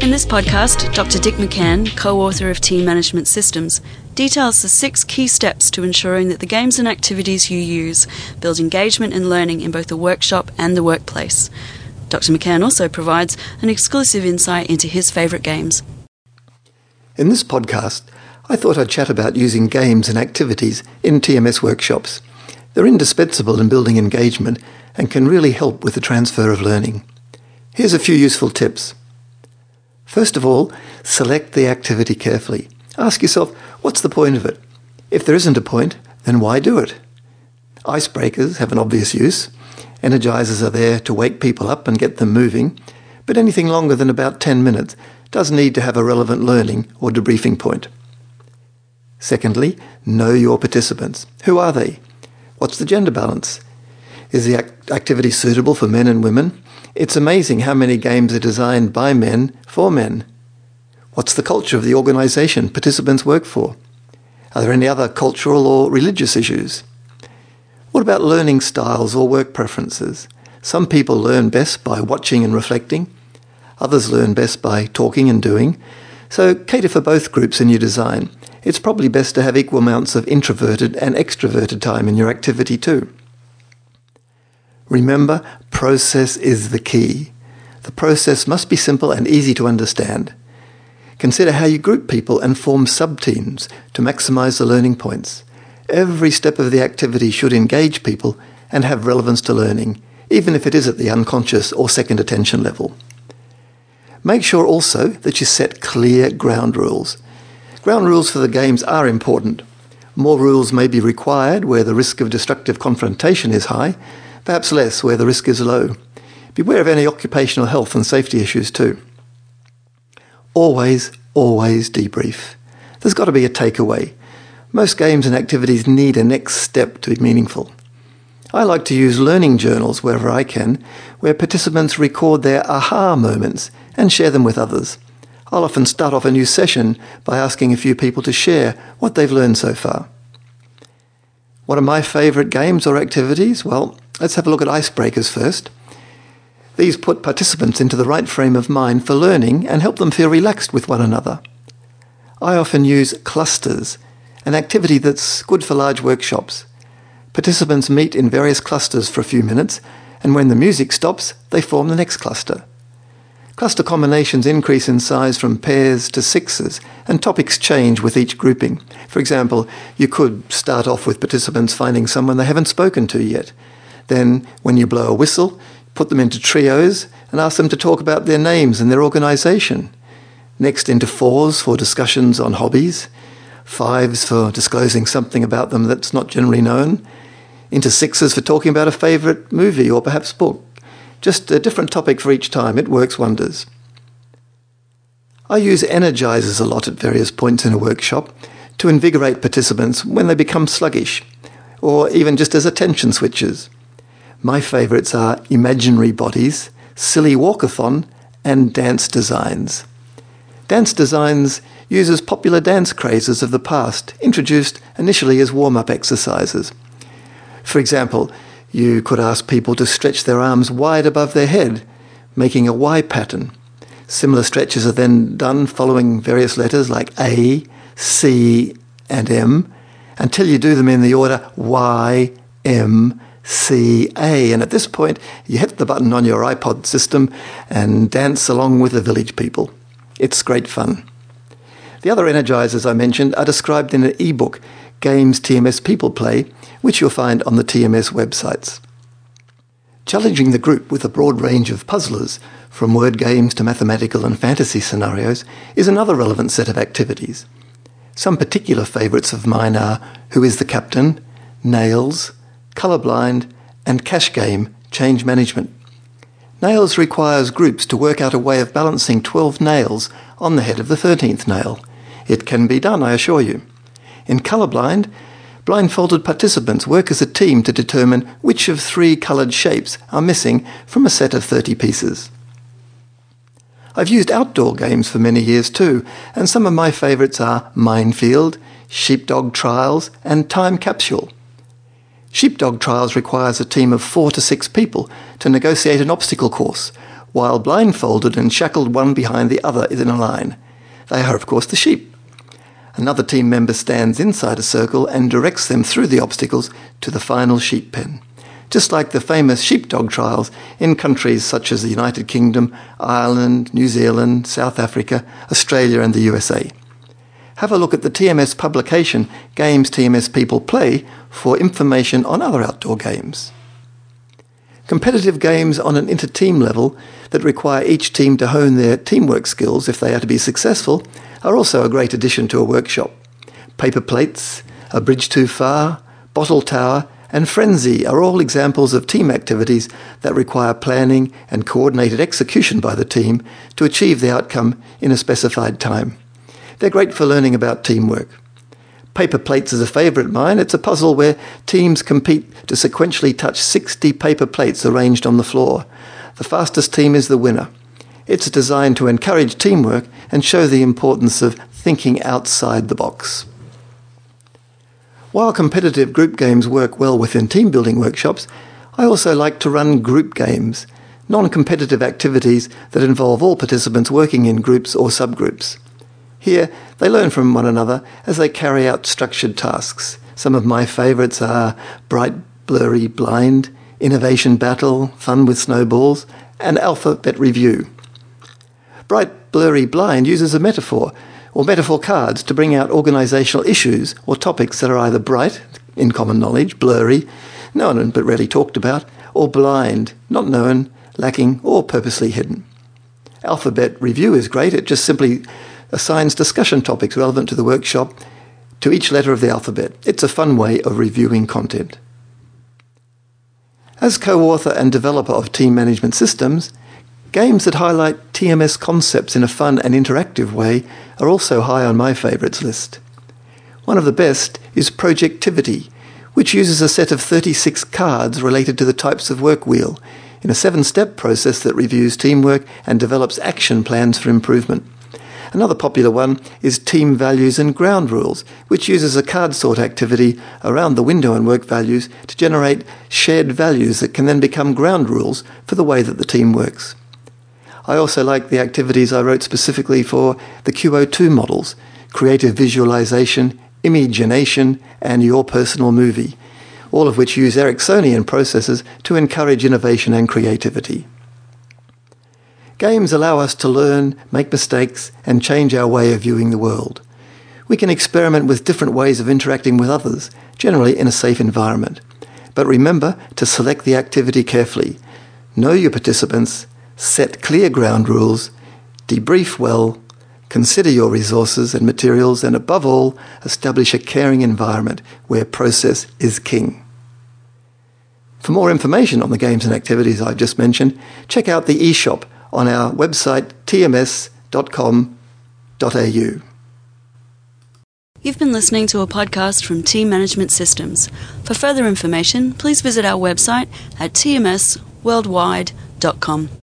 In this podcast, Dr. Dick McCann, co-author of Team Management Systems, details the 6 key steps to ensuring that the games and activities you use build engagement and learning in both the workshop and the workplace. Dr. McCann also provides an exclusive insight into his favourite games. In this podcast, I thought I'd chat about using games and activities in TMS workshops. They're indispensable in building engagement and can really help with the transfer of learning. Here's a few useful tips. First of all, select the activity carefully. Ask yourself, what's the point of it? If there isn't a point, then why do it? Icebreakers have an obvious use. Energizers are there to wake people up and get them moving, but anything longer than about 10 minutes does need to have a relevant learning or debriefing point. Secondly, know your participants. Who are they? What's the gender balance? Is the activity suitable for men and women? It's amazing how many games are designed by men for men. What's the culture of the organization participants work for? Are there any other cultural or religious issues? What about learning styles or work preferences? Some people learn best by watching and reflecting. Others learn best by talking and doing. So cater for both groups in your design. It's probably best to have equal amounts of introverted and extroverted time in your activity too. Remember, process is the key. The process must be simple and easy to understand. Consider how you group people and form sub-teams to maximize the learning points. Every step of the activity should engage people and have relevance to learning, even if it is at the unconscious or second attention level. Make sure also that you set clear ground rules. Ground rules for the games are important. More rules may be required where the risk of destructive confrontation is high, perhaps less where the risk is low. Beware of any occupational health and safety issues too. Always debrief. There's got to be a takeaway. Most games and activities need a next step to be meaningful. I like to use learning journals wherever I can, where participants record their aha moments and share them with others. I'll often start off a new session by asking a few people to share what they've learned so far. What are my favourite games or activities? Well, let's have a look at icebreakers first. These put participants into the right frame of mind for learning and help them feel relaxed with one another. I often use clusters, an activity that's good for large workshops. Participants meet in various clusters for a few minutes, and when the music stops, they form the next cluster. Cluster combinations increase in size from pairs to sixes, and topics change with each grouping. For example, you could start off with participants finding someone they haven't spoken to yet. Then, when you blow a whistle, put them into trios and ask them to talk about their names and their organization. Next into fours for discussions on hobbies, fives for disclosing something about them that's not generally known, into sixes for talking about a favorite movie or perhaps book. Just a different topic for each time. It works wonders. I use energizers a lot at various points in a workshop to invigorate participants when they become sluggish, or even just as attention switches. My favourites are imaginary bodies, silly walkathon, and dance designs. Dance designs uses popular dance crazes of the past, introduced initially as warm-up exercises. For example, you could ask people to stretch their arms wide above their head, making a Y pattern. Similar stretches are then done following various letters like A, C, and M, until you do them in the order Y, M, C, A. And at this point, you hit the button on your iPod system and dance along with the village people. It's great fun. The other energizers I mentioned are described in an ebook, Games TMS People Play, which you'll find on the TMS websites. Challenging the group with a broad range of puzzlers, from word games to mathematical and fantasy scenarios, is another relevant set of activities. Some particular favourites of mine are Who is the Captain?, Nails, Colourblind, and Cash Game, Change Management. Nails requires groups to work out a way of balancing 12 nails on the head of the 13th nail. It can be done, I assure you. In Colourblind, blindfolded participants work as a team to determine which of 3 coloured shapes are missing from a set of 30 pieces. I've used outdoor games for many years too, and some of my favourites are Minefield, Sheepdog Trials, and Time Capsule. Sheepdog Trials requires a team of 4 to 6 people to negotiate an obstacle course, while blindfolded and shackled one behind the other in a line. They are, of course, the sheep. Another team member stands inside a circle and directs them through the obstacles to the final sheep pen, just like the famous sheepdog trials in countries such as the United Kingdom, Ireland, New Zealand, South Africa, Australia and the USA. Have a look at the TMS publication Games TMS People Play for information on other outdoor games. Competitive games on an inter-team level that require each team to hone their teamwork skills if they are to be successful are also a great addition to a workshop. Paper Plates, A Bridge Too Far, Bottle Tower and Frenzy are all examples of team activities that require planning and coordinated execution by the team to achieve the outcome in a specified time. They're great for learning about teamwork. Paper Plates is a favourite of mine. It's a puzzle where teams compete to sequentially touch 60 paper plates arranged on the floor. The fastest team is the winner. It's designed to encourage teamwork and show the importance of thinking outside the box. While competitive group games work well within team building workshops, I also like to run group games, non-competitive activities that involve all participants working in groups or subgroups. Here, they learn from one another as they carry out structured tasks. Some of my favourites are Bright, Blurry, Blind, Innovation Battle, Fun with Snowballs, and Alphabet Review. Bright, Blurry, Blind uses a metaphor or metaphor cards to bring out organisational issues or topics that are either bright, in common knowledge, blurry, known but rarely talked about, or blind, not known, lacking, or purposely hidden. Alphabet Review is great. It just simply assigns discussion topics relevant to the workshop to each letter of the alphabet. It's a fun way of reviewing content. As co-author and developer of team management systems, games that highlight TMS concepts in a fun and interactive way are also high on my favourites list. One of the best is Projectivity, which uses a set of 36 cards related to the types of work wheel in a 7-step process that reviews teamwork and develops action plans for improvement. Another popular one is Team Values and Ground Rules, which uses a card sort activity around the window and work values to generate shared values that can then become ground rules for the way that the team works. I also like the activities I wrote specifically for the QO2 models, Creative Visualization, Imagination, and Your Personal Movie, all of which use Ericksonian processes to encourage innovation and creativity. Games allow us to learn, make mistakes, and change our way of viewing the world. We can experiment with different ways of interacting with others, generally in a safe environment. But remember to select the activity carefully. Know your participants, set clear ground rules, debrief well, consider your resources and materials, and above all, establish a caring environment where process is king. For more information on the games and activities I've just mentioned, check out the eShop on our website tms.com.au. You've been listening to a podcast from Team Management Systems. For further information, please visit our website at tmsworldwide.com.